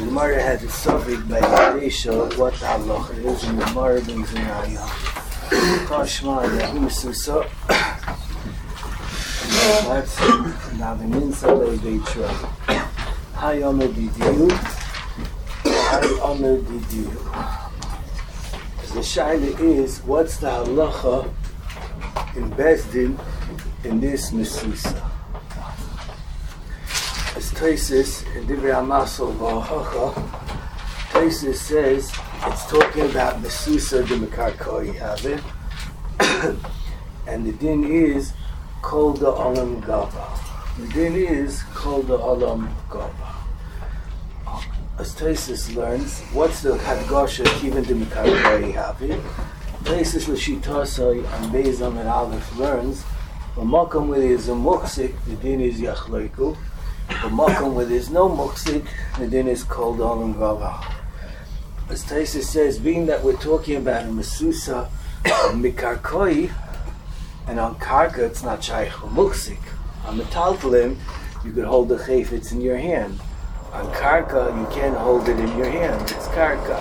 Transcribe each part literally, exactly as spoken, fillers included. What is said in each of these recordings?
The Gemara had a suffix by Yisrael, what the halacha is, and the Gemara brings in Raya. Kashma, Yahim Susa. That's now the Minsa Lei Beitra. Hi Omer Didiu. Hi Omer Didiu. The Shaila is, what's the halacha in Bezdin in this Mesusa? As Taisis in Divrei Amasol V'Ahacha, Taisis says it's talking about Mesusa de Mekarkoi Haveh, and the din is Kol da Olam Gava. The din is Kol da Olam Gava. As Taisis learns, what's the Hadgasha Kivan de Mekarkoi Haveh? Taisis L'Shitosai and Beizam and Aleph learns, B'makom where there is a muksik, the din is Yachloiku. The makom where there's no muksik, the din is called olam gava. As Taisus says, being that we're talking about a mesusa of mikarkoi, and on karka it's not shaykh or muksik. On metaltalim, you could hold the chayfetz in your hand. On karka, you can't hold it in your hand. It's karka.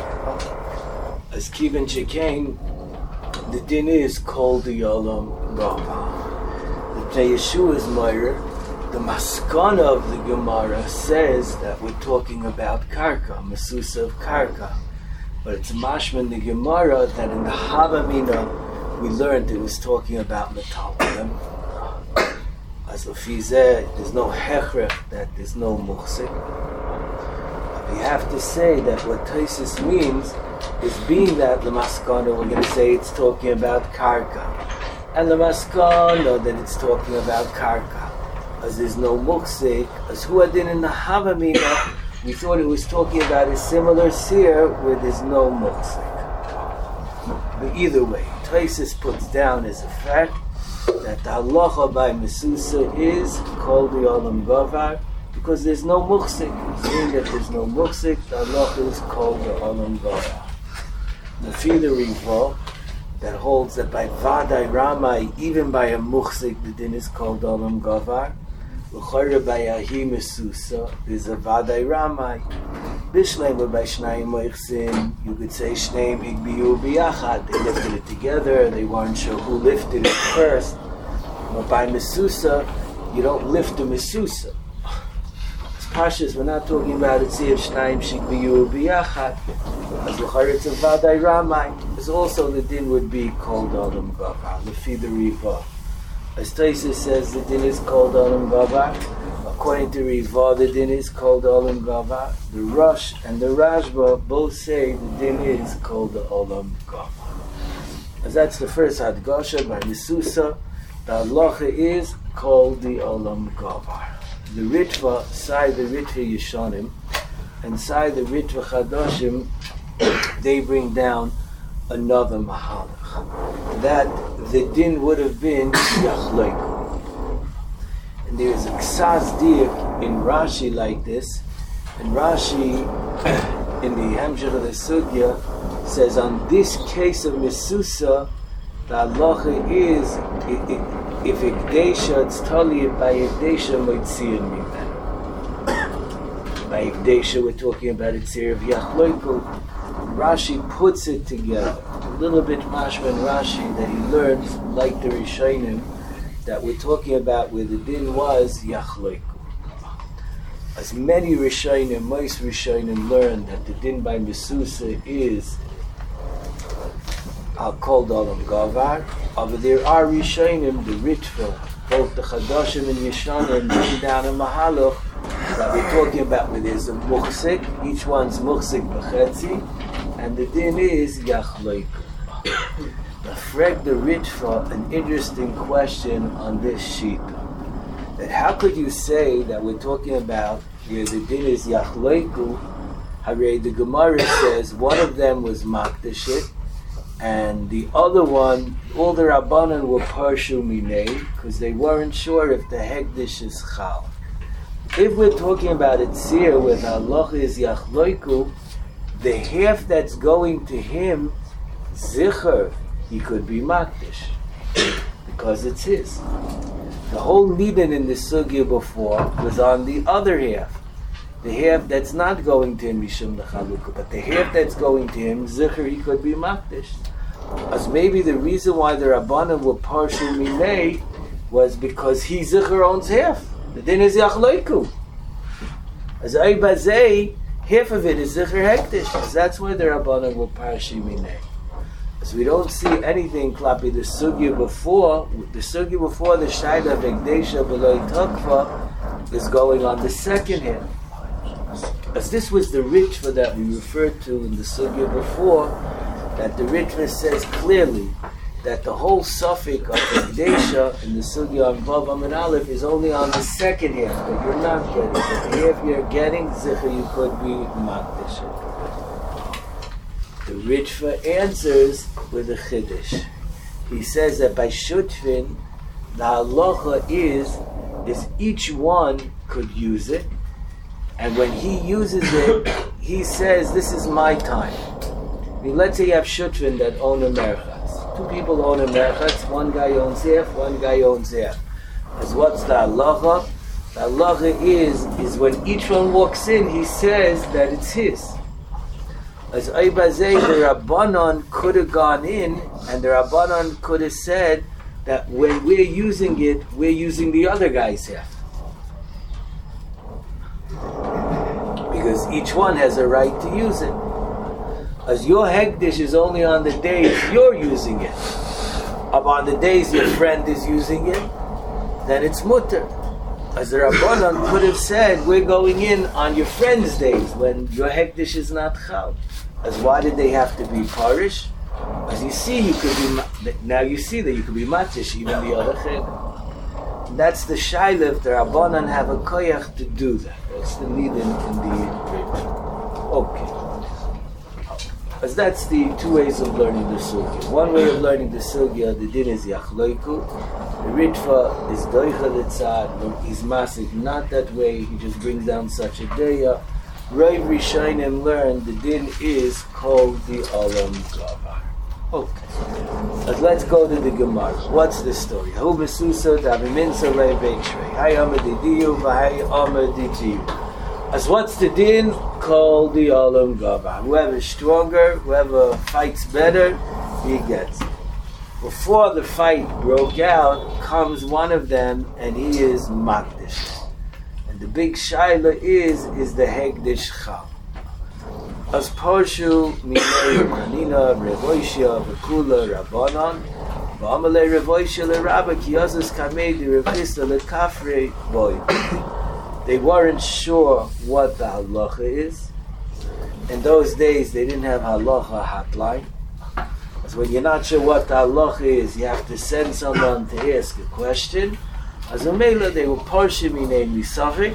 As kivan shekain, the din is called the olam gava. The Pnei Yeshua's moira. The maskana of the Gemara says that we're talking about karka, mesusa of karka. But it's mashman the Gemara that in the Havamina we learned it was talking about metaltalim. As lefizeh, there's no hechrech, that there's no muksik. But we have to say that what Taisus means is being that the maskana, we're going to say it's talking about karka. And the maskana that it's talking about karka. As there's no muksik, as who had been in the Havamina, we thought it was talking about a similar seer where there's no muksik. But either way, Taisus puts down as a fact that the halacha by Mesusa is called the olam gavar because there's no muksik. Seeing that there's no muksik, the halacha is called the olam gavar. The Fida Riva that holds that by Vadai Ramai, even by a muksik, the din is called olam gavar. L'chayra by Yahi Mesusa is a Vadai Ramai. Bishleim by Shnayim Moichsin, you could say Shneim Higbiyu Biyachad. They lifted it together. They weren't sure who lifted it first. But by Mesusa, you don't lift the Mesusa. It's Pashas. We're not talking about it. See if Shnayim Higbiyu Biyachad. As l'chayra it's a Vadai Ramai. As also the din would be called Olam Gavar. The Fida Riva. As Taisus says, the din is called olam gavar. According to Riva, the din is called olam gavar. The Rosh and the Rashba both say the din is called the olam gavar. As that's the first hadgasha by Mesusa, the halacha is called the olam gavar. The Ritva, side the Ritva Yeshanim, and side the Ritva Chadashim, they bring down another mahalach. That the din would have been yachloiku. And there is a ksaz diak in Rashi like this. And Rashi, in the Hamshach of the Sugya, says on this case of Mesusa, the halacha is, if Ikdesha, it's totally by Ikdesha, Moitzian Mimenu. By Ikdesha, we're talking about Itzir of Yachloiku. Rashi puts it together. A little bit mashman Rashi that he learns, like the Rishonim, that we're talking about where the din was Yachloiku. As many Rishonim, most Rishonim learn that the din by Mesusa is I'll call olam gavar. But there are Rishonim, the Ritva, both the Chadashim and Yeshanim, bring down a Mahalach that we're talking about where there's a muksik, each one's muksik b'chetzi, and the din is yachloiku. The Freg the Ritva, an interesting question on this sheet. That how could you say that we're talking about where the din is yachloiku? Hare the Gemara says one of them was makdashit, and the other one, all the Rabbanan were parshu minei, because they weren't sure if the hegdish is chal. If we're talking about it here, where the halacha is yachloiku, the half that's going to him, zicher, he could be makdish, because it's his. The whole nidin in the sugya before was on the other half. the half that's not going to him Mishum L'Chalukah, but the half that's going to him, Zichur, he could be Makdish. As maybe the reason why the Rabbanan were partial Minei was because he Zichur owns half. The din is Yachloiku. As Ay Bazei, half of it is Zichur Hektish. As that's why the Rabbanan were partial Minei. As we don't see anything, Klapi, the Sugya before, the Sugya before the Shaila of Ekdesha B'loi Takva is going on the second half. As this was the Ritva that we referred to in the Sugya before, that the Ritva says clearly that the whole suffix of Ekdesha in the Sugya on Vav Amud Aleph is only on the second half, but you're not getting. But the half you're getting, Zichur, you could be Makdish. The Ritva answers with a Chiddush. He says that by Shutfin, the halacha is, is each one could use it, and when he uses it, he says, this is my time. I mean, let's say you have Shutfin that own a merchatz. Two people own a merchatz, one guy owns half, one guy owns half. As what's the halacha? The halacha is, is when each one walks in, he says that it's his. As Aybazei, the Rabbanon could have gone in, and the Rabbanon could have said that when we're using it, we're using the other guy's half. Because each one has a right to use it. As your Hekdish is only on the days you're using it. Up on the days your friend is using it, then it's mutter. As the Rabbanon could have said, we're going in on your friend's days when your Hekdish is not chal. As why did they have to be parish? As you see, you could be now you see that you could be matish even the other ched. That's the shaila if the Rabbanan have a koyach to do that. That's the need in, in the ritual. Okay. As that's the two ways of learning the sugya. One way of learning the sugya, the din is yachloiku. The ritva is doicha letzad. He's masik not that way. He just brings down such a deya. Rav Rishonim learned the din is called the Olam Gavar. Okay. But let's go to the Gemara. What's the story? Hu besusa daviminsa le'veitrei. Hay amadidiyu v'hay amadidiyu. As what's the din called the Olam Gavar? Whoever's stronger, whoever fights better, he gets it. Before the fight broke out, comes one of them and he is Makdish. The big shaila is, is the Hekdish Chal. As Parshu, Minei, Ranina, Revoishia, Vekula, Rabbanon, V'amalei Revoishia leRabba, Kiyazas Kamei, Rav Chisda leKafrei, Boy. They weren't sure what the halacha is. In those days, they didn't have halacha hotline. So when you're not sure what the halacha is, you have to send someone to ask a question. As a mela, they were parshim in misafik,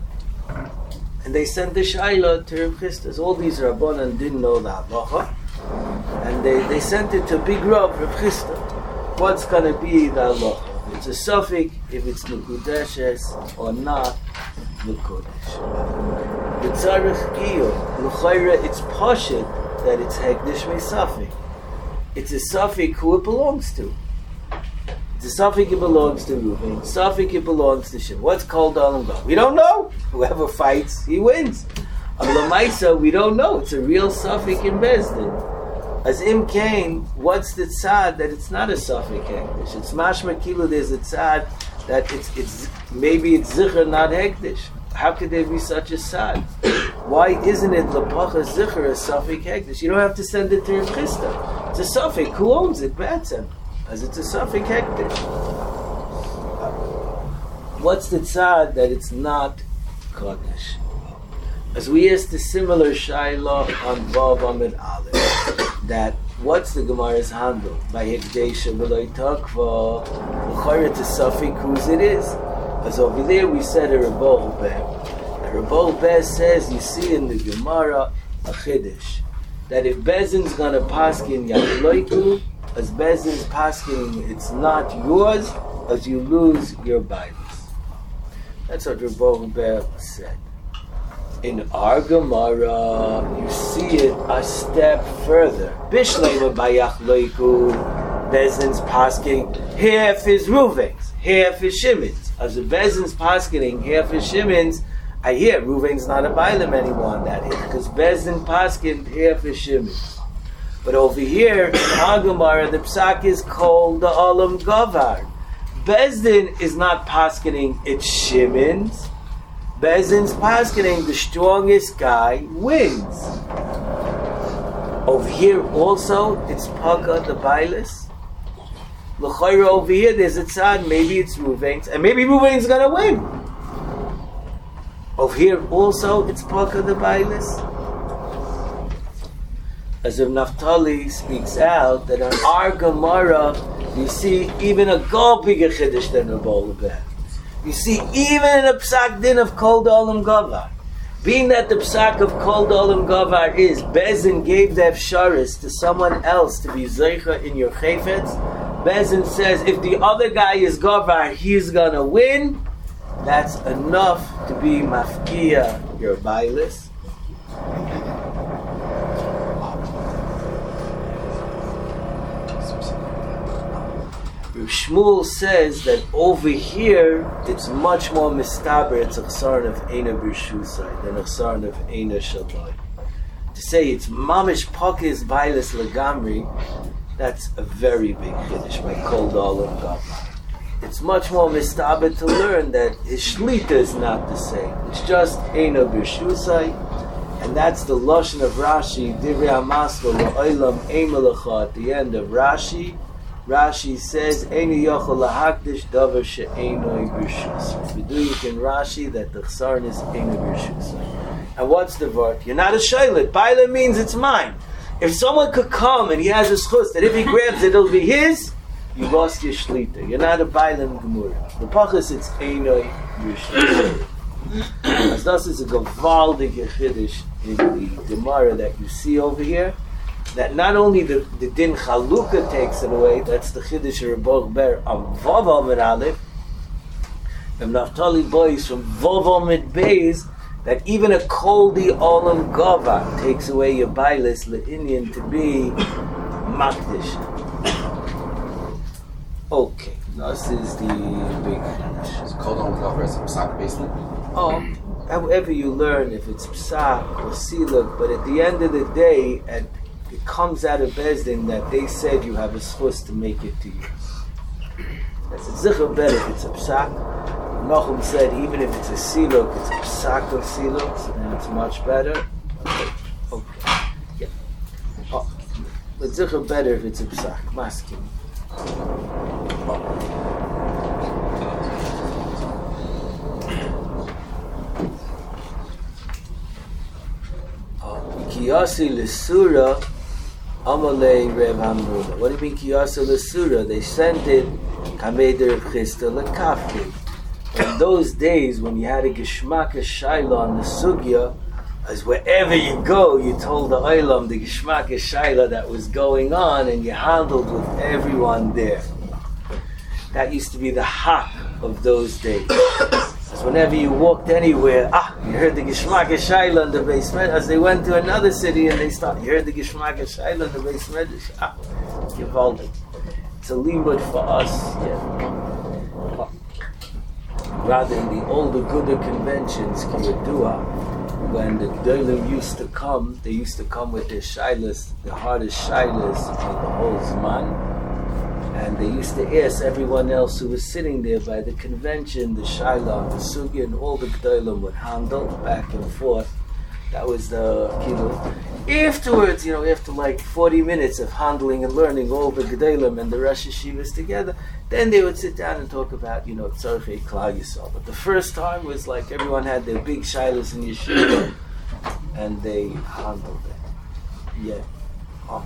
and they sent the shaila to Rav Chisda. All these Rabbanan didn't know the halacha, and they, they sent it to Big Rav, Rav Chisda. What's going to be the halacha? If it's a suffix, if it's mekudeshes or not mekudesh. The tzarich giyu, l'chayra, it's pashit that it's hekdish misafik. It's a suffix who it belongs to. It's a suffix it belongs to Reuven. Suffix it belongs to Shimon. What's called Olam Gavar? We don't know. Whoever fights, he wins. Of Lamaisa, we don't know. It's a real suffix in Bezdin. As Im Kain, what's the tzad that it's not a suffix hekdish? It's mashma kilu. There's a tzad that it's it's maybe it's zichur, not hekdish. How could there be such a tzad? Why isn't it lepacha zichur a suffix hekdish? You don't have to send it to Rav Chisda. It's a suffix. Who owns it? Batson. As it's a suffix hektish. What's the tzad that it's not kodesh? As we asked a similar shaila on Vav Amud Aleph, that what's the Gemara's handle? By Hekdesha B'loi Takva, l'chayra to suffix whose it is. As over there we said a Rebbe Ber. And Rebbe Ber says, you see in the Gemara a chiddush, that if Bezin's gonna paskin yachloiku, as Bezin's paskin, it's not yours, as you lose your Bibles. That's what Rebbe Ber said. In our Gemara, you see it a step further. Bishlema bayachloiku, Bezin's paskin, half is Reuven's, half is Shimon's. As the Bezin's paskin, half is Shimon's, I hear Ruvain's not a Bailam anymore on that hit, because Bezdin Paskin here for Shimon. But over here, in Agamara, the Psak is called the Olam Gavar. Bezdin is not Paskining, it's Shimon's. Bezdin's Paskining, the strongest guy wins. Over here also, it's Paga the Bailis. L'chayra over here, there's a tzad, maybe it's Ruvain's, and maybe Ruvain's gonna win. Over here also, it's Paga the Bailis. As if Naftali speaks out that on our Gemara, you see even a go bigger chiddush than a bowl of bed. You see even in a psak din of Kol Olam Gavar. Being that the psak of Kol Olam Gavar is Bezin gave the efsharis to someone else to be zeicha in your chayfetz, Bezin says if the other guy is Gavar, he's gonna win. That's enough to be mafkia your bailis. Shmuel says that over here it's much more mistaber, it's a chsaron of Eina Birshusai than a chsaron of Eina Shabbai. To say it's mamish pakis bailis legamri, that's a very big chiddush by Kol Olam Gavar. It's much more mistaber to learn that his shlita is not the same. It's just Eina Birshusai, and that's the lashon of Rashi, Divrei HaMaskal La'olam Eimelecha at the end of Rashi. Rashi says, "Eini yochel lahakdish davar she'enoi b'rshus." We do it in Rashi that the chsaron is eino b'rshus. And what's the word? You're not a shaylet. Baila means it's mine. If someone could come and he has a schus that if he grabs it, it'll be his, you lost your shlita. You're not a baila in Gemura. The pachas it's enoi b'rshus. As das is a gavaldige chiddush in the Gemara that you see over here. That not only the, the din chaluka takes it away, that's the chiddush of Rebbe Ber on Vav Amid Aleph, and Naftali boys from Vav Amid Beis, that even a Kol Olam Gavar takes away your bailis le'inyan to be makdish. Okay, this is the big chiddush. So Kol Olam Gavar is a psak basically? Oh, however you learn, if it's psak or siluk, but at the end of the day, at it comes out of Bezdin that they said you have a schus to make it to you. That's a zichur better if it's a psak. Nachum said even if it's a siluk, it's a psak of siluk, so then it's much better. Okay, okay. Yeah. Oh. But zichur better if it's a psak. Masking. Kiyasi l'sura Amalei Rev Hamruda. What do you mean Kiyasa l'Sura? They sent it Kameder of Chisda l'Kafki. In those days when you had a Geshmak Shayla on the Sugya, as wherever you go, you told the Olam the Geshmak Shayla that was going on and you handled with everyone there. That used to be the hak of those days. Because whenever you walked anywhere, ah, you heard the Geshmak Shayla in the Beis Medrash. As they went to another city and they stopped, you heard the Geshmak Shayla in the Beis Medrash. Ah, Givaldi. It's a limud for us. Yeah. Rather in the older Gouda conventions, Kiyadua, when the Gdolim used to come, they used to come with their shaylas, the hardest shaylas of the whole Zman. And they used to ask everyone else who was sitting there by the convention, the shayla, the sugya, and all the Gdolim would handle back and forth. That was the kilo. Afterwards, you know, after like forty minutes of handling and learning all the Gdolim and the Rosh Hashivas together, then they would sit down and talk about, you know, Tzarchei Klal Yisrael. But the first time was like everyone had their big shaylas in yeshiva, and they handled it. Yeah. Oh.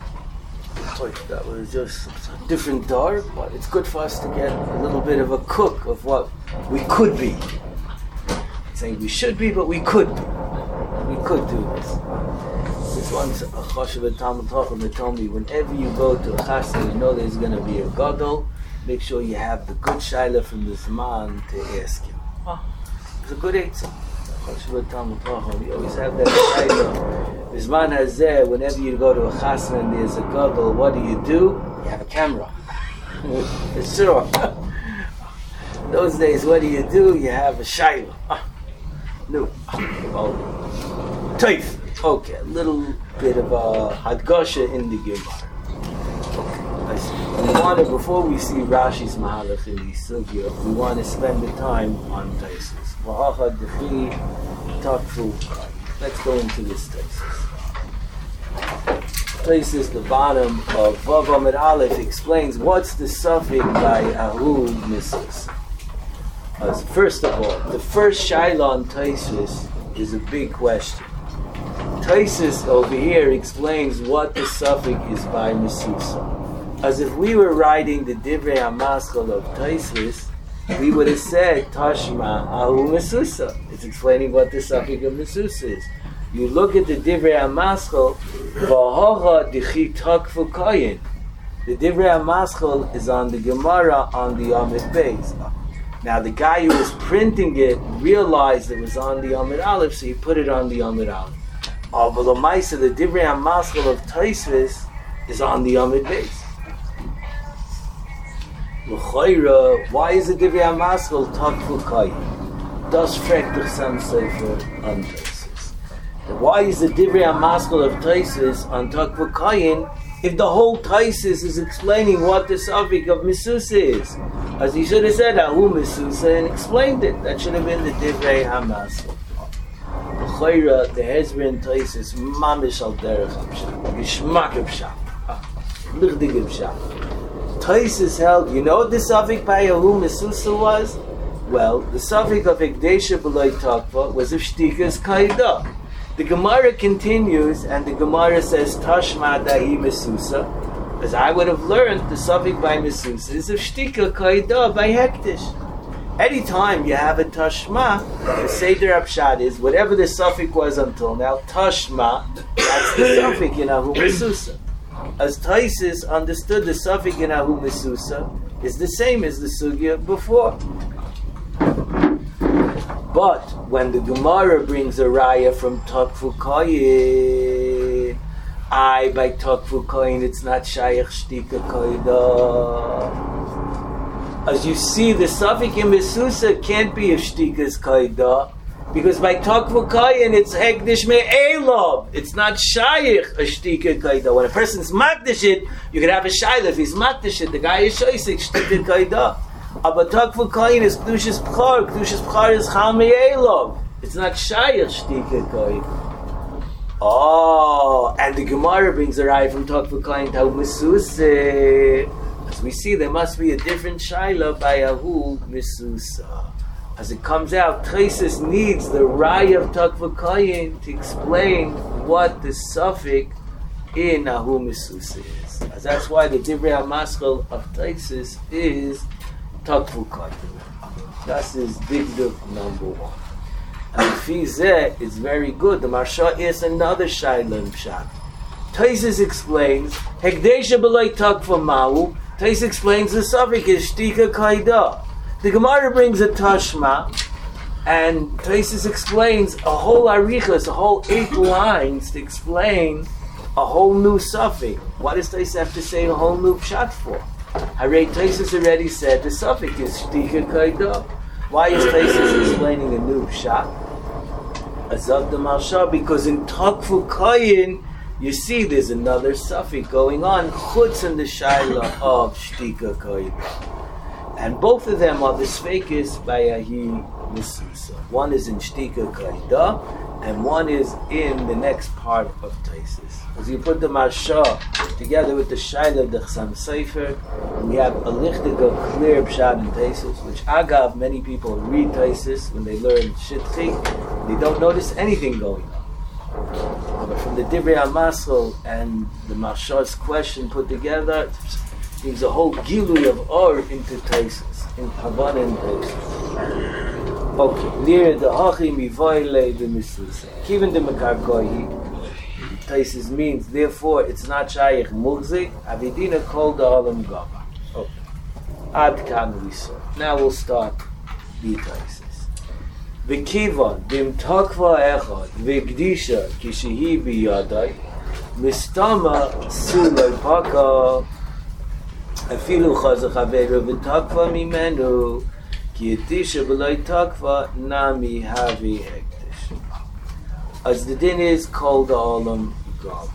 That was just a different door, but it's good for us to get a little bit of a cook of what we could be. I'm saying we should be, but we could be. We could do this. This one's a Choshev Talmud Chacham that told me whenever you go to a chassid, you know there's going to be a gadol, make sure you have the good shayla from this man to ask him. Oh, it's a good eitzah. Choshev Talmud Chacham, you always have that shayla. Bisman hazeh, whenever you go to a chasna and there's a gadol, what do you do? You have a camera. It's true. Those days, what do you do? You have a shayla. No. Oh. Taif. Okay, a little bit of a hadgasha in the Gemara. Okay, I see. We want to, before we see Rashi's Mahalach in the Sugya, we want to spend the time on Taisus. V'acha dechi takfu. Let's go into this Taisus. Taisus, the bottom of Vav Amid Aleph, explains what's the suffix by Ahu Misus. As first of all, the first Shaila on Taisus is a big question. Taisus over here explains what the suffix is by Mesusa. As if we were writing the Divrei HaMaskal of Taisus, we would have said Tashma Ahu Mesusa. It's explaining what the suffix of Mesusa is. You look at the Divrei HaMaskal, V'ahocha Dichi Takfu Kayin. The Divrei HaMaskal is on the Gemara on the Amid Beis. Now the guy who was printing it realized it was on the Amid Aleph, so he put it on the Amid Aleph. Oh, but the Maisa, the Divrei HaMaskal of Taisus is on the Amid Beis. L'chayra, why is the Divrei HaMaskal Takfu Kayin? Das fragt dich some Sefer on Taisus. Why is the Divrei HaMaskal of Taisus on Takfu Kayin if the whole Taisus is explaining what the suffix of Mesusa is? As he should have said Ahu Mesusa and explained it. That should have been the Divrei HaMaskal. L'chayra, the Hezron Taisus, mamish al derech pshat, gishmak pshat, lichdig pshat. Taisus held, you know what the suffix by Ahu Mesusa was? Well, the suffix of Ekdesha B'loi Takva was of Shtikas Kaidah. The Gemara continues, and the Gemara says Tashma Dahi Mesusa, as I would have learned the suffix by Mesusa is of Shtika Kaidah by Hektish. Anytime you have a Tashma, the Seder Apshad is whatever the suffix was until now, Tashma, that's the suffix in Ahu Mesusa. As Taisus understood the suffix in Ahu Mesusa is the same as the Sugya before. But when the Gemara brings a raya from Takfu Kayin, I by Takfu Kayin, it's not Shayach Shtika Kaidah. As you see, the suffix in Mesusa can't be of Shtika's Kaidah, because by Takfu Kayin, it's Hekdish Me'elov. It's not Shayach a Shtika Kaidah. When a person's Makdish it, you can have a Shayla. If he's Makdish it, the guy is Shaysik Shtika Kaidah. But Takfu Kayin is Kedushas Bchar. Kedushas Bchar is Chal Me'elov. It's not Shayach Shtika Kayin. Oh, and the Gemara brings a raya from Takfu Kayin to Mesusa. As we see, there must be a different Shaila by Ahu Mesusa. As it comes out, Taisus needs the raya of Takfu Kayin to explain what the suffix in Ahu Mesusa is. As that's why the Divrei HaMaskal of Taisus is Takfu Kayin. That is Digduk number one. And Fizeh is very good. The Marsha is another Shaila in Pshat. Taisus explains, Hekdesha B'loi Takfu Mahu. Taisus explains the suffix is Shtika Kaidah. The Gemara brings a Tashma, and Taisus explains a whole arichas, a whole eight lines to explain a whole new suffix. What does Taisus have to say a whole new pshat for? Hare Taisus already said the suffix is Shtika Kaidah. Why is Taisus explaining a new pshat? Azav the Marsha, because in Takfu Kayin, you see there's another suffix going on, chutz in the shaila of Shtika Kaidah. And both of them are the sfeikis by Ahi Mesusa. One is in Shtika Kaidah, and one is in the next part of Taisus. As you put the Marsha together with the shaila of the Chasam Sofer, we have a lichtig, clear pshat in Taisus, which agav, many people read Taisus when they learn Shitchi, they don't notice anything going on. But from the Divrei HaMaskal and the Marsha's question put together, it gives a whole gilui of or into Taisus, in Havana and Taisus. Okay, near the Hachi Mivoile the Mesusa. Kivin the Mekarkohi, Taisus means, therefore, it's not Shayach Mugzik, Avidina called the Olam Gaba. Okay. Ad Kan we saw. Now we'll start the Taisus. V'kivan bim takva echad v'gdisha kishehi biyadai mistama sulay paka afilu chazach haveru v'takva mimenu ki etisha b'lay takva nami havi hektish. as the din is kol da'olam gavar.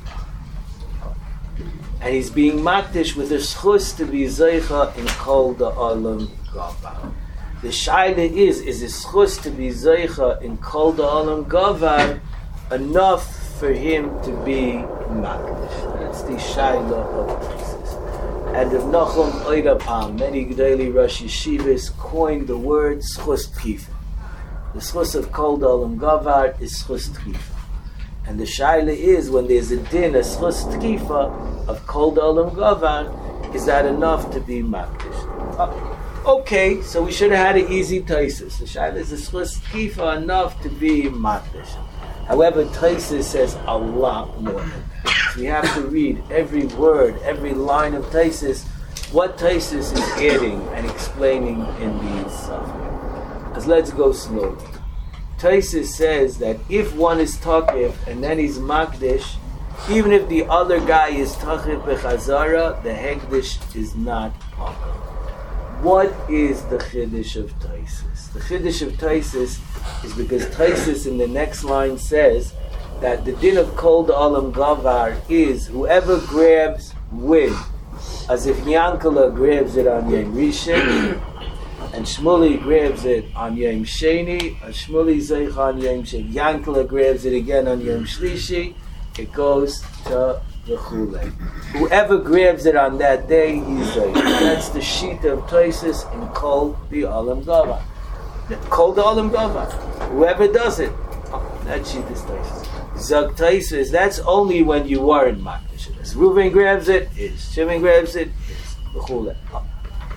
And he's being makdish with a schus to be zeicha in kol da'olam gavar. The shaila is, is a schus to be zeicha in kol da'olam gavar enough for him to be makdish? That's the shaila of Taisus. And Rav Nachum Oidapam, many Gedolei Rosh Yeshivas coined the word schus tchifa. The schus of kol da'olam gavar is schus tchifa. And the shaila is, when there's a din, a schus tchifa of kol da'olam gavar, is that enough to be makdish? Uh, okay, so we should have had an easy Taisus. The shaila is a schus tchifa enough to be makdish. However, Taisus says a lot more than that. So we have to read every word, every line of Taisus, what Taisus is adding and explaining in these suffering. Because let's go slowly. Taisus says that if one is takif and then he's makdish, even if the other guy is takif bechazara, the hekdish is not takif. What is the chiddush of Taisus? The chiddush of Taisus is because Taisus in the next line says that the din of kol da'olam gavar is whoever grabs wind, as if Yankala grabs it on Yom Rishon, and Shmuli grabs it on Yom Sheni, and Shmuli zeich on Yom Sheni, Yankala grabs it again on Yom Shlishi, it goes to the Chulei. Whoever grabs it on that day, he's zeich. That's the sheet of Taisus in kol da'olam gavar. Kol da'olam gavar. Whoever does it, oh, that sheet is Taisus. Zog Taisus, that's only when you are in makdish. Reuven grabs it, is. Shimon grabs it, is. L'chule. Oh.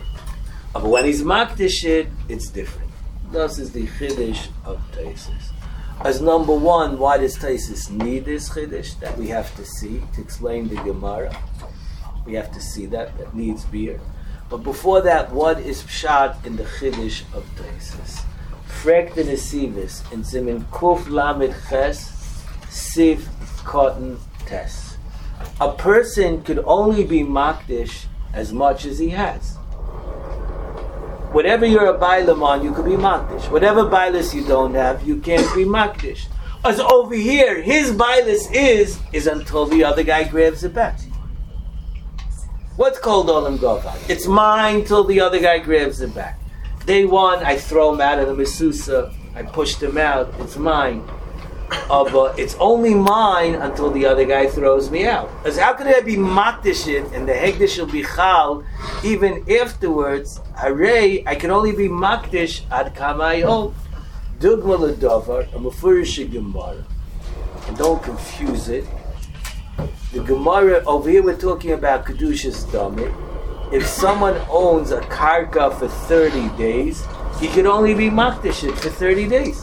But when he's makdish it, it's different. This is the chiddush of Taisus. As number one, why does Taisus need this chiddush? That we have to see to explain the Gemara. We have to see that. That needs beer. But before that, what is pshat in the chiddush of Taisus? Frek the Nesivis in Simin Kuf Lamed Ches Siv Cotton Tes. A person could only be makdish as much as he has. Whatever you're a bailam on, you could be makdish. Whatever bailis you don't have, you can't be makdish. As over here, his bailis is is until the other guy grabs it back. What's kol da'olam gavar? It's mine till the other guy grabs it back. Day one, I throw him out of the mesusa. I pushed him out. It's mine. Uh, but it's only mine until the other guy throws me out. Because how could I be makdish it and the hegdish will be chal even afterwards? Hooray, I can only be makdish ad kamayol. Dugma l'davar, a mefurish Gemara. And don't confuse it. The Gemara, over here we're talking about Kedushas Damit. If someone owns a karka for thirty days, he can only be makdish it for thirty days.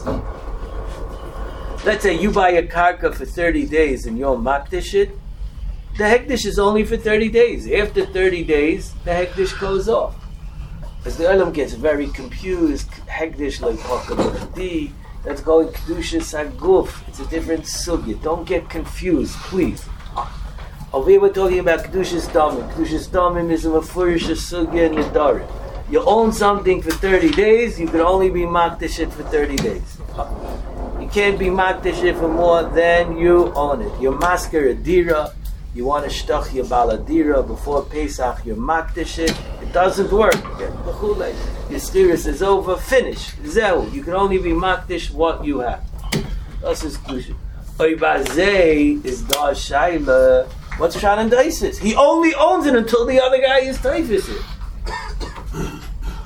Let's say you buy a karka for thirty days and you're makdish it, the hekdish is only for thirty days. After thirty days, the hekdish goes off. As the Olam gets very confused, hekdish like Hakabadi, that's going Kedushas Haguf. It's a different sugya. Don't get confused, please. Over here we're talking about Kedushas Damim. Kedushas Damim is a mefurish sugya in Nedarim. You own something for thirty days, you can only be makdish it for thirty days. You can't be makdish it for more than you own it. You're masker a dira, you want to shtach your baladira before Pesach, you're makdish it. It doesn't work. Your stiris is over, finish. Zeu. You can only be makdish what you have. That's his conclusion. Oibazei is da shaila. What's pshat and Taisus? He only owns it until the other guy is taifis it.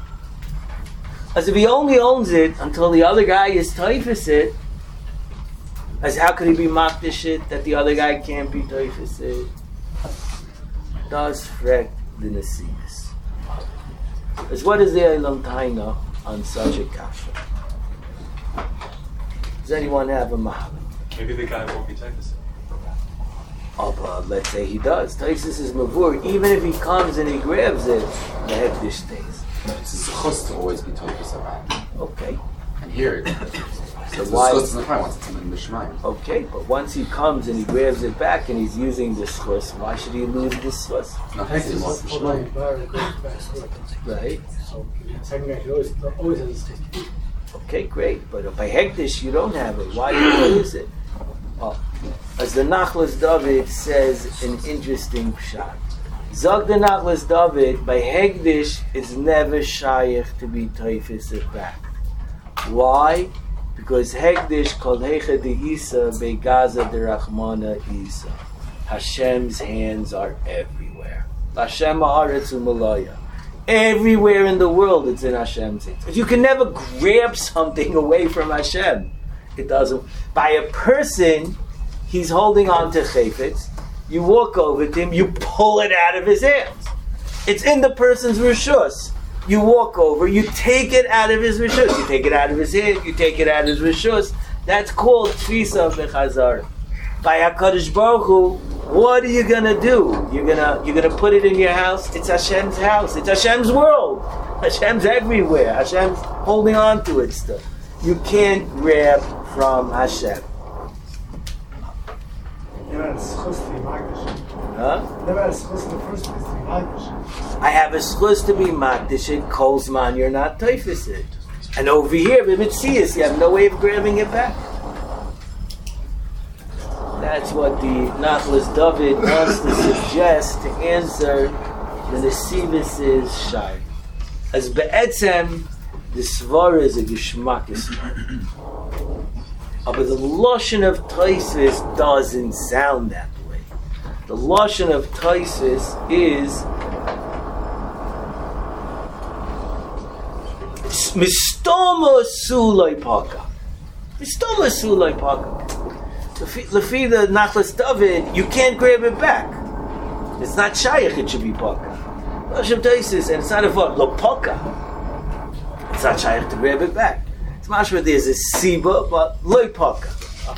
As if he only owns it until the other guy is taifis it, as how could he be makdish it that the other guy can't be taifis it? Das frekt the Nesivis. As what is the Eilam Taina on such a kasha? Does anyone have a mahal? Maybe the guy won't be taifis it. Oh, but let's say he does. Taisus is mavur. Even if he comes and he grabs it, the hekdish stays. It's a chus to always be tofus around. Okay. And here, So the why? chus doesn't apply once it's in the Shemaim. Okay, but once he comes and he grabs it back and he's using this chus, why should he lose this chus? Not the same as the Shemaim. Right? So, second guy should always, always has a stick. Okay, great. But by hekdish you don't have it. Why do you lose it? Oh. As the Nachlas David says an interesting pshat. Zog the Nachlas David, by Hegdish, it's never shaykh to be teifis it back. Why? Because Hegdish called Hecha de Isa be Gaza de Rachmana Isa. Hashem's hands are everywhere. Hashem haaretz u'malaya. Everywhere in the world it's in Hashem's hands. You can never grab something away from Hashem. It doesn't. By a person, he's holding on to chayfetz. You walk over to him, you pull it out of his hands. It's in the person's rishus. You walk over, you take it out of his rishus. You take it out of his hand, you take it out of his rishus. That's called tfisa v'chazara. By HaKadosh Baruch Hu, what are you gonna do? You're gonna you're gonna put it in your house. It's Hashem's house. It's Hashem's world. Hashem's everywhere. Hashem's holding on to it still. You can't grab from Hashem. Never had a schus to be magdish. Huh? Never had a schus in the first place to be magdish. I have a schus to be magdish it. Kolzman, you're not teifis it. And over here, b'mitzias, you have no way of grabbing it back. That's what the Nachlas David wants to suggest to answer the Nesivis' shy. As be'etzem, the svara is a geschmackis. But the Lashon of Taisis doesn't sound that way. The Lashon of Taisis is Mistoma Sulai Paka. Mistoma Sulai Paka. Lefi the Nachlas David, you can't grab it back. It's not shaykh, it should be Paka. Lashon of Taisis, and it's not a what? Lo Paka. It's not shaykh to grab it back. Mashma, there's a siba, but loy paka.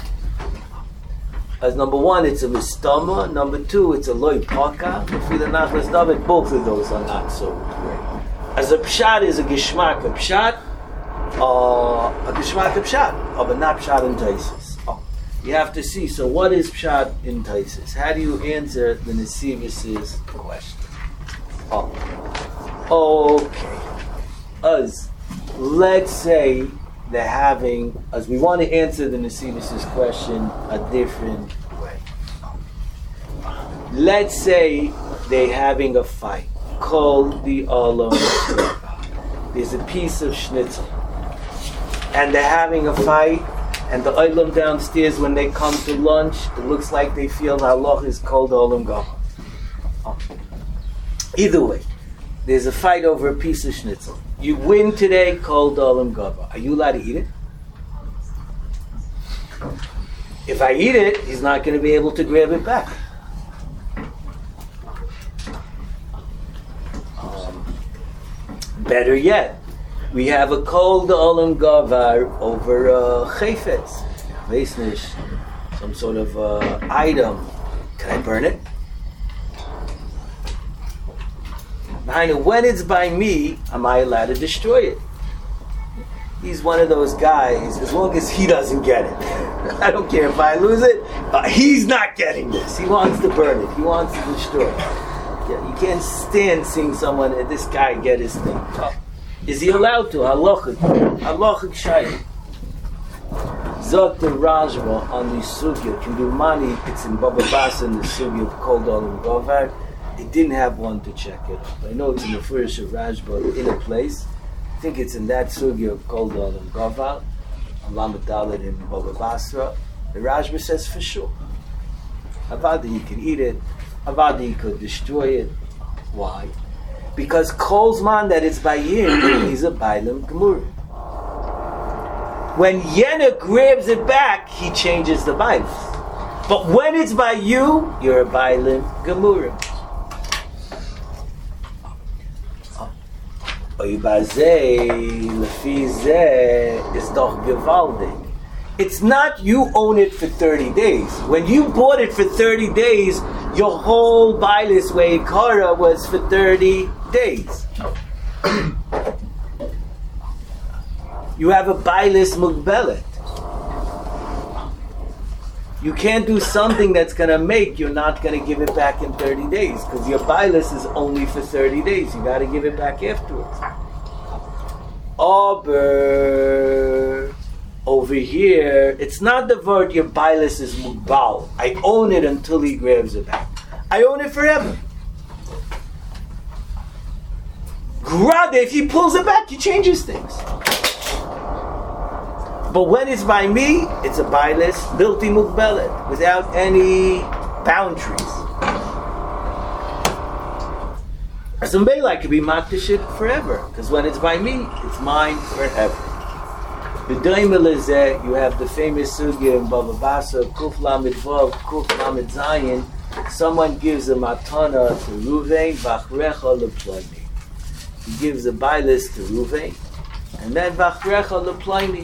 As number one, it's a mistama. Number two, it's a loy paka. If the Nachlas David, both of those are not so great. As a pshat is a gishmak, a pshat, uh, a gishmak, a pshat, oh, but not pshat in taisis. Oh, you have to see. So, what is pshat in taisis? How do you answer the Nesivis' question? Oh, okay. As let's say. They're having, as we want to answer the Nesivis' question a different way. Let's say they're having a fight. Called the olam. There's a piece of schnitzel. And they're having a fight, and the olam downstairs, when they come to lunch, it looks like they feel the halach is called olam gama. Oh. Either way, there's a fight over a piece of schnitzel. You win today, called olam gava. Are you allowed to eat it? If I eat it, he's not going to be able to grab it back. Um, better yet, we have a cold olam gavar over uh, chayfetz, veisnish, some sort of uh, item. Can I burn it? When it's by me, am I allowed to destroy it? He's one of those guys, as long as he doesn't get it. I don't care if I lose it, uh, he's not getting this. He wants to burn it. He wants to destroy it. Yeah, you can't stand seeing someone, uh, this guy get his thing. Uh, is he allowed to? Halachic. Halachic shayim. Zot the Rajba on the sugya, can do money, it's in Baba Basa in the sugya of Kol Olam Gavar. They didn't have one to check it out. I know it's in the first of Rajba in a place. I think it's in that sugya of Kol Olam Gavar, Alam Dalit in Baba Basra. The Rajba says for sure. Avada he could eat it. Avada he could destroy it. Why? Because Kolzman that it's by him, he's a Bailam Gemurah. When Yena grabs it back, he changes the Bailam. But when it's by you, you're a Bailam Gemurah. It's not you own it for thirty days. When you bought it for thirty days, your whole Bailis Veikara was for thirty days. You have a Bailis Mugbelet. You can't do something that's going to make you're not going to give it back in thirty days, because your Bailis is only for thirty days. You got to give it back afterwards. Aber Over here, it's not the word your bilis is mugbal. I own it until he grabs it back. I own it forever. Grade, if he pulls it back, he changes things. But when it's by me, it's a bilis, bilti mugbelet, without any boundaries. As a male, I could be makdish it forever, because when it's by me, it's mine forever. The Daimel you have the famous sugya in Bava Basra, Kuf Lamed Vav, Kuf Lamed Zayin. Someone gives a matana to Ruvain, Vachrecha Leploni. He gives a bilis to Ruvain, and then Vachrecha Leploni.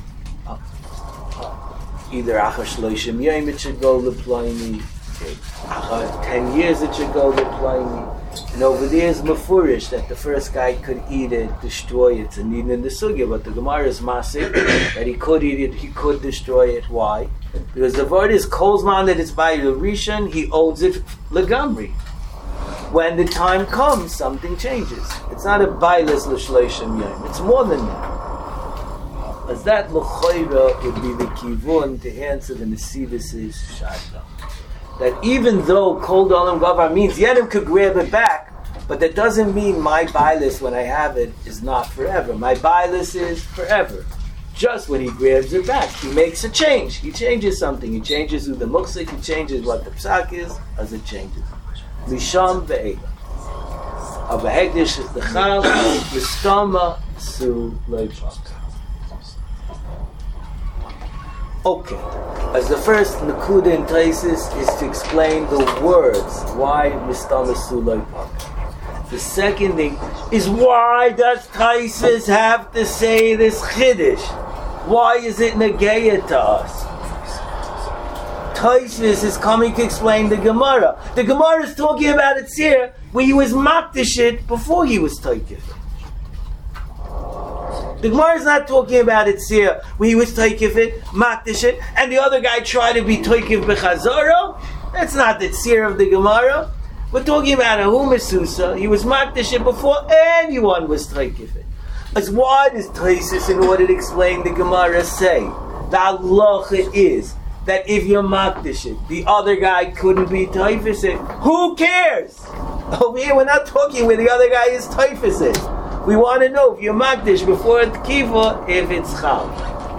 Either Achar Shloshim Yom it should go Leploni, Achar ten years it should go Leploni. And over there is mafurish that the first guy could eat it, destroy it. It's a need in the sugya, but the Gemara is masik that he could eat it, he could destroy it. Why? Because the word is kolzman that it's by the rishon, he owns it legamri. When the time comes, something changes. It's not a bailis l'shloshim yom. It's more than that. As that l'choira would be the kivun to answer the nesivis's shadda. That even though Kol Dalam Gavar means Yedim could grab it back, but that doesn't mean my bilis when I have it is not forever. My bilis is forever. Just when he grabs it back, he makes a change. He changes something. He changes who the muksik, he changes what the psak is, as it changes. Misham ve'ela. Avahegdish is the chal, v'stama su leibach. Okay, as the first Nakuda in Taisis is to explain the words, why Mistamasu Loipak. The second thing is, why does Taisis have to say this Chiddush? Why is it Negeya to us? Taisis is coming to explain the Gemara. The Gemara is talking about it here, where he was Makdish it before he was Taikif. The Gemara is not talking about it here, where he was Taikif it, Makdish it, and the other guy tried to be Taikif b'chazara. That's not the tzir of the Gemara. We're talking about a Humasusa. He was Makdish it before anyone was Taikif it. As why does Taisis, in order to explain the Gemara, say the halacha is that if you're Makdish it, the other guy couldn't be Taifis it? Who cares? Over here, we're not talking where the other guy is Taifis it. We want to know if you're Makdish before the Kiva, if it's Chal.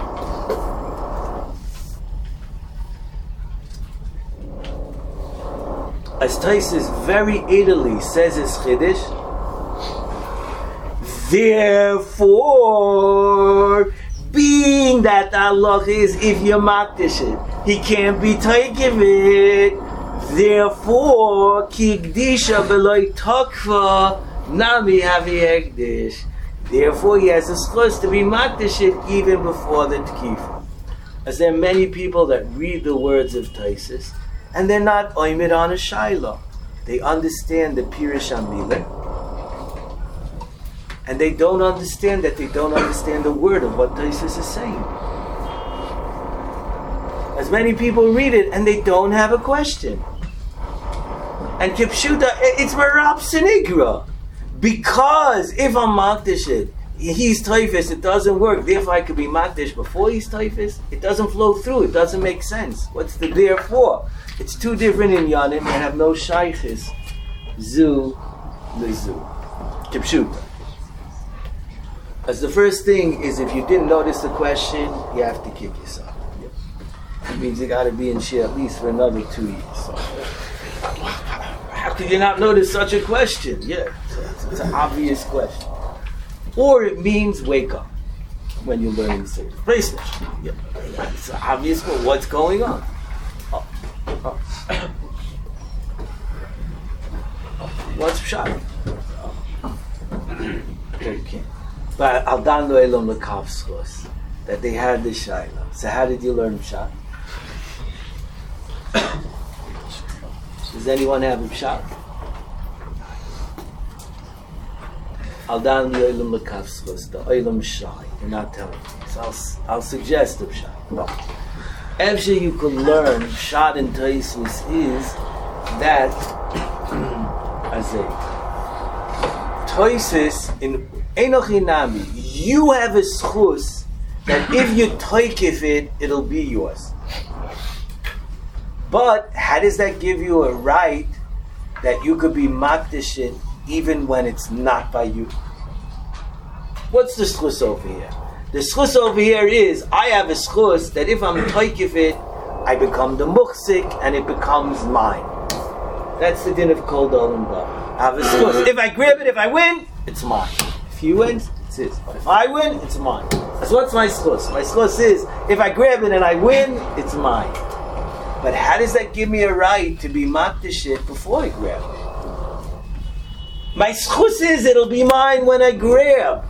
As Taisis very idly says his Chiddush, therefore, being that Allah is, if you're Makdish it, he can't be Taikif it. Therefore, Kigdisha Beloi Takva Nami Havi Hegdish. Therefore, he has a schus to be Makdish it even before the Tkifa. As there are many people that read the words of Taisis and they're not oimid on a shayla. They understand the Pirish Amila, and they don't understand that they don't understand the word of what Taisis is saying. As many people read it and they don't have a question. And Kipshuta, it's Marab Sinigra. Because if I'm Makdish it, he's Taifis, it doesn't work. Therefore, I could be Makdish before he's Taifis. It doesn't flow through. It doesn't make sense. What's the therefore? It's two different inyanim and have no shaykhis. Zu lezu. Kipshuta. As the first thing is, if you didn't notice the question, you have to kick yourself. Yep. It means you got to be in share at least for another two years. So, how could you not notice such a question? Yeah, so it's, it's an obvious question. Or it means wake up when you're learning the Sefer. Bracelet. Yeah, it's an obvious question. What's going on? Oh. Oh. What's shot? Okay. But Aldan lo elom lekavskos, that they had the shayla. So how did you learn Pshat? Does anyone have a Pshat? Aldan lo elom lekavskos, the elom shay. You're not telling me. So I'll, I'll suggest a Pshat. No. Every you can learn Pshat in Taisus is that as a Taisus in Enochinami, you have a schus that if you toikif it, it'll be yours. But how does that give you a right that you could be makdish it even when it's not by you? What's the schus over here? The schus over here is, I have a schus that if I'm toikif it, I become the muhsik and it becomes mine. That's the din of kol dolim ba. I have a schus. If I grab it, if I win, it's mine. If he wins, it's his. If I win, it's mine. So what's my schus? My schus is, if I grab it and I win, it's mine. But how does that give me a right to be makdish it before I grab it? My schus is, it'll be mine when I grab.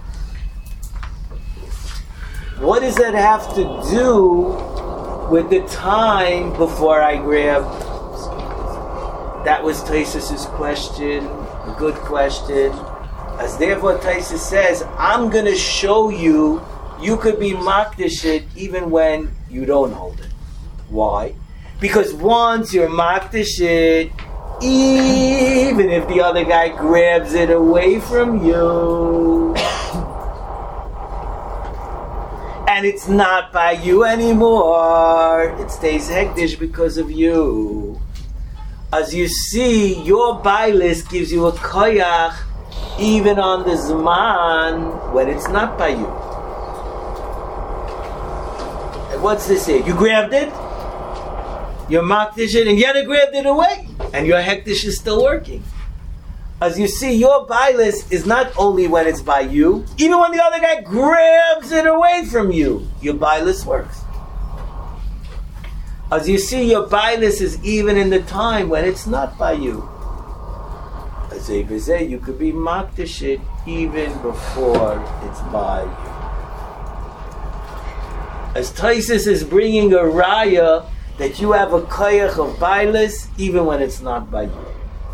What does that have to do with the time before I grab? That was Taisus' question, a good question. As therefore Taisus says, I'm going to show you, you could be makdish it even when you don't hold it. Why? Because once you're makdish it, even if the other guy grabs it away from you, and it's not by you anymore, it stays hektish because of you. As you see, your bailis gives you a koyach even on the zman when it's not by you. And what's this here? You grabbed it, you're makdish it, and yet it grabbed it away, and your hektish is still working. As you see, your bailis is not only when it's by you, even when the other guy grabs it away from you, your bailis works. As you see, your bailis is even in the time when it's not by you. As you say, you could be makdish it even before it's by you. As Taisus is bringing a raya that you have a koyach of bailis even when it's not by you.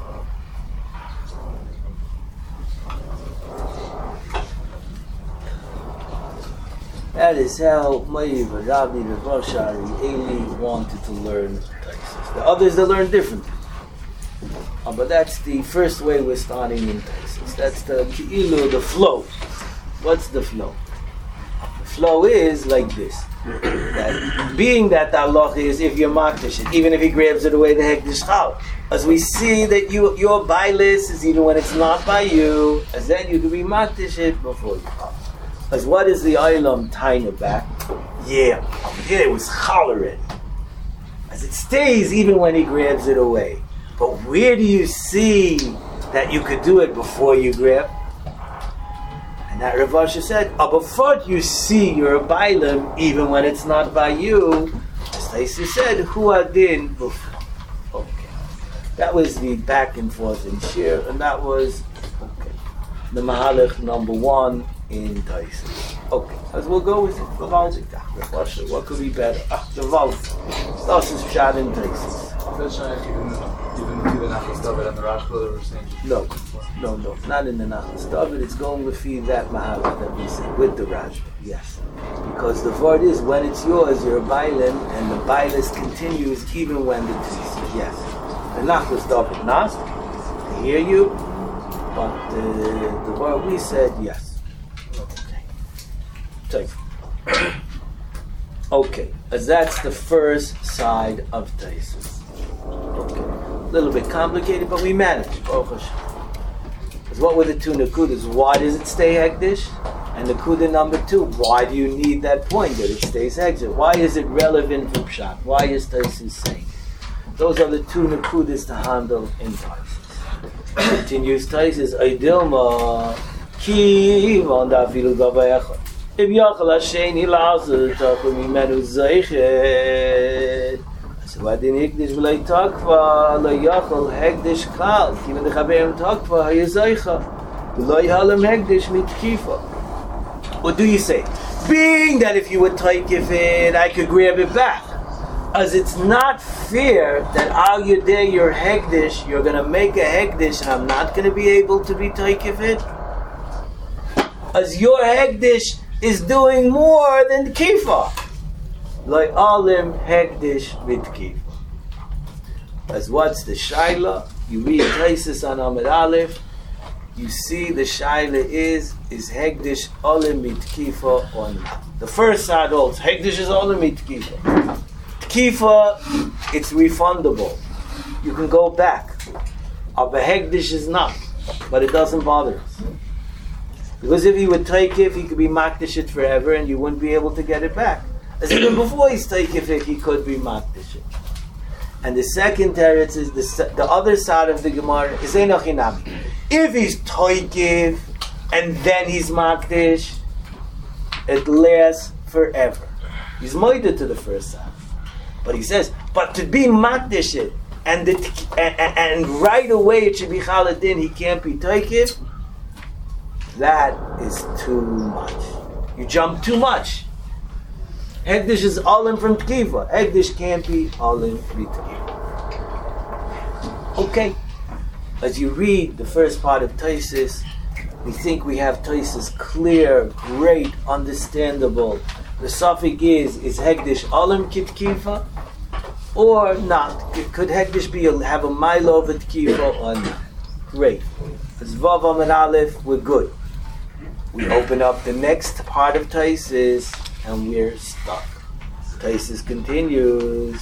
That is how Mayiv, Rabbi, Rav Shari, Eli wanted to learn Taisus. The others, they learn differently. Uh, but that's the first way we're starting in Taisus. That's the Ki'ilu, the flow. What's the flow? The flow is like this. That being that the Allah is, if you're makdish it, even if he grabs it away, the hektish chal. As we see that you, your bailis is even when it's not by you, as then you can be makdish it before you come. As what is the Olam taina back? Yeah, here it was cholera. As it stays even when he grabs it away. But where do you see that you could do it before you grab? And that Rav Asher said, oh, before you see your bailim even when it's not by you, as Taisus said, hu adin before. Okay. That was the back and forth in Shir, and that was okay. The Mahalach number one in Taisus. Okay, as we'll go with it. What could be better? Ah, the Valk. Das is Pshat in Taisus. No, no, no, not in the Nachas David. It's going with that Mahalach that we say, with the Rajba, yes. Because the word is, when it's yours, you're a Bailim, and the Bailis continues even when the Taisus, yes. The Nachas David, not, I hear you, but uh, the word we said, yes. Okay, as that's the first side of Taisus. Okay, a little bit complicated, but we managed. Because what were the two nakudas? Why does it stay hektish? And nakuda number two, why do you need that point that it stays hektish? Why is it relevant for Pshat? Why is Taisus saying? Those are the two nakudas to handle in Taisus. Continues Taisus, Aydilma ki von da fil gavayach. If Yachal Hasheni Lazar Takum Imenu Zeichet, so why didn't Hekdish V'lay Takva Lo Yachal Hekdish Kal Kima Dechabeim Takva Hayazeicha V'lo Yhalem Hekdish Mitkifa. What do you say? Being that if you would taikif it, I could grab it back. As it's not fair that all you day your Hekdish, you're going to make a Hekdish and I'm not going to be able to be taikif it. As your Hekdish is doing more than kifa. Like alim hekdish mit kifa. As what's the shaila? You read Taisus on Amid Aleph. you see the shaila is, is Hegdish Olim Mitkifa or not. The first side holds, Hegdish is Olim Mitkifa. Tkifa, it's refundable. You can go back. Aber Hegdish is not, but it doesn't bother us. Because if he would take it, he could be makdish it forever and you wouldn't be able to get it back. As even before he's taking it, he could be makdish it. And the second teretz is the, the other side of the Gemara is Einochinami. If he's toikiv and then he's makdish, it lasts forever. He's moided to the first side. But he says, but to be makdish it, and, the, and, and right away it should be chaladin, he can't be toikiv, that is too much. You jump too much. Hegdish is all from Tkiva. Hegdish can't be all in Tkiva. Okay. As you read the first part of Taisis, we think we have Taisis clear, great, understandable. The suffix is, is Hegdish Olim Kitkiva or not? Could Hegdish be have a milo of a Tkiva or not? Great. As Vav and Aleph, we're good. We open up the next part of Taisis and we're stuck. Taisis continues.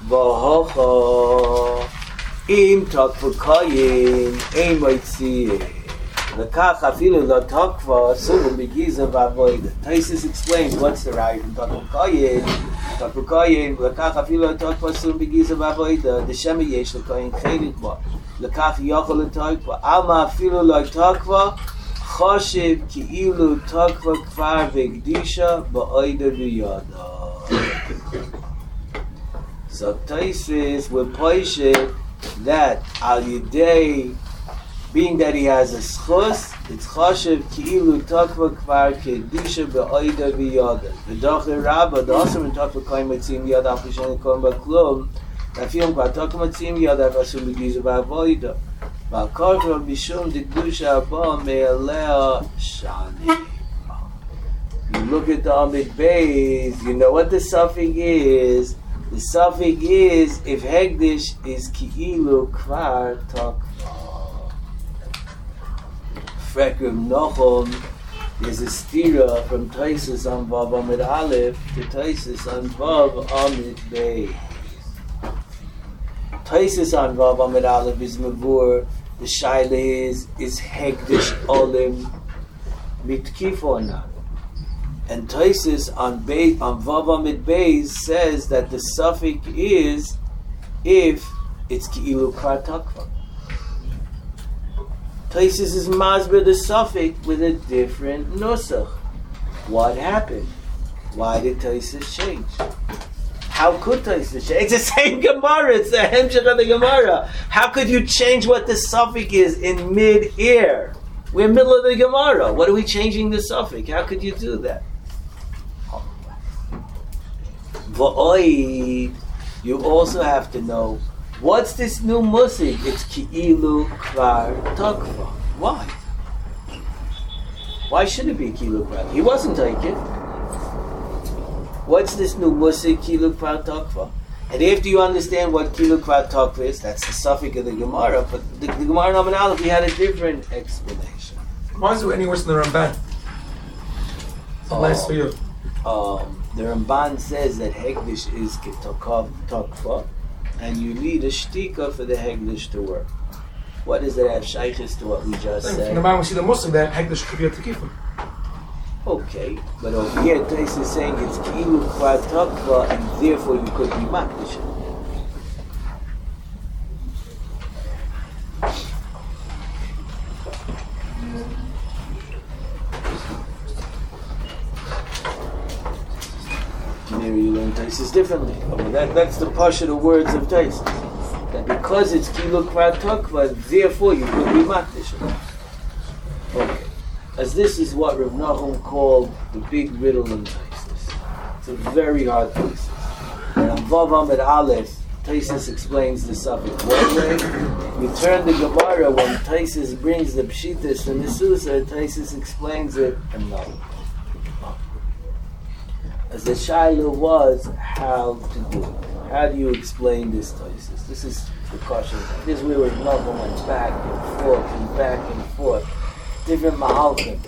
Vahocha im takfukayin im oitzi lekach afilu lo takva sulu begiza vavoida. Taisis explains what's the right from takfukayin. Takfukayin lekach afilu lo takva sulu begiza vavoida. The shema yesh lekayin chelik ba lekach yochel lo takva alma afilu lo takva choshev ki'ilu takva kvar vegdisha ba'oida v'yada. So Taisis will push it that al yidei, being that he has a schus, it's choshev ki'ilu takva kvar kedisha ba'oida v'yada. The docher rabba, the also in takva koyin matzim yada al pishen koyin ba'klum, nafiyom kvar takva matzim yada v'asum begiza v'avoida. V'akarva mishum dekdusha haba me'alea shani. You look at the Amid Beis, you know what the suffix is. The suffix is if Hegdish is ki'ilu kvar takva. Frekum Nochum, there's a stira from Taisis on Vav Amid Aleph to Taisis on Vav Amid Beis. Taisis on Vav Amid Aleph is Mavur. The shaila is, is Hegdish Olim Mitkif or not? And Taisis on Beis, on Vav Amid Beis says that the suffix is if it's ki'ilu kvar takva. Taisis is masber the suffix with a different nusach. What happened? Why did Taisis change? How could Taisis change? It's the same Gemara. It's the hemshech of the Gemara. How could you change what the suffix is in mid-air? We're middle of the Gemara. What are we changing the suffix? How could you do that? V'oid, you also have to know, what's this new musig? It's ki'ilu kvar takva. Why? Why should it be ki'ilu kvar? He wasn't taken. What's this new musig, ki'ilu kvar takva? And after you understand what ki'ilu kvar takva is, that's the suffix of the Gemara, but the, the Gemara Naman Aleph, we had a different explanation. Why is it any worse than the Ramban? It's Oh. nice for you. Um, the Ramban says that Hegdish is Ketokov Tokva, and you need a shtika for the Hegdish to work. What does that have shaykhis to what we just From said? the Ramban we see the Muslim that Hegdish could be a Tekifa. Okay, but over here Tais is saying it's Ki'ilu Kvar Tokva, and therefore you could be Makdish. Maybe you learn Taisis differently. Oh, that, that's the push of the words of Taisis. That because it's Ki'ilu Kvar Tokva, therefore you could be Makdish. Okay. As this is what Rav Nahum called the big riddle in Taisis. It's a very hard thesis. And on Vav Amid Aleph, Taisis explains the suffix one way. You turn the Gemara when Taisis brings the Pshitas and the Susa, Taisis explains it another way. As the Shiloh was how to do it. How do you explain this Taisis? This is the question. This is where Rava went back and forth and back and forth. Different mahalkim.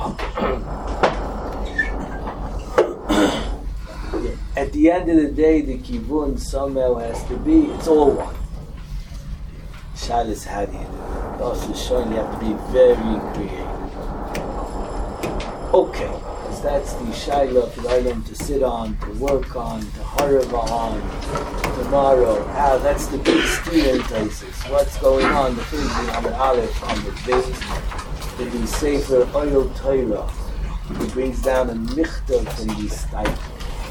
At the end of the day, the kivun somehow has to be, it's all one. Shaila, how do you do it? Also showing you have to be very creative. Okay, because that's the Shaila for the item to sit on, to work on, to harava on, tomorrow. How, that's the big steer in Taisus. What's going on? The things on the Aleph, on the base, in the Sefer Oil Torah. He brings down a michtav from the Stipler.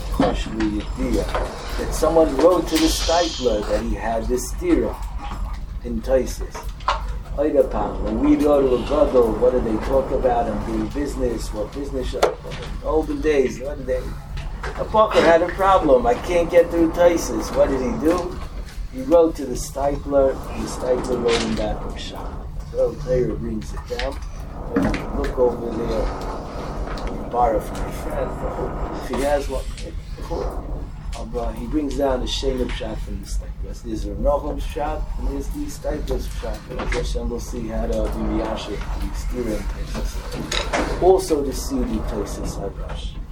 That someone wrote to the Stipler that he had this stira in Taisus. When we go to a gadol, what do they talk about? I'm doing business. What business? Olden days. What did they? A Parker had a problem. I can't get through Taisus. What did he do? He wrote to the Stipler. The Stipler wrote him back from Shah. So Torah brings it down. Look over there. Borrow from my friend. If he has one, uh, he brings down the Shein Pshat from the Stipler. There's a Nochum Pshat, and there's the Stipler's Pshat. And Hashem will see how to be Miyashir, the Stira and Taisus. Also to see the Taisus Hadrash.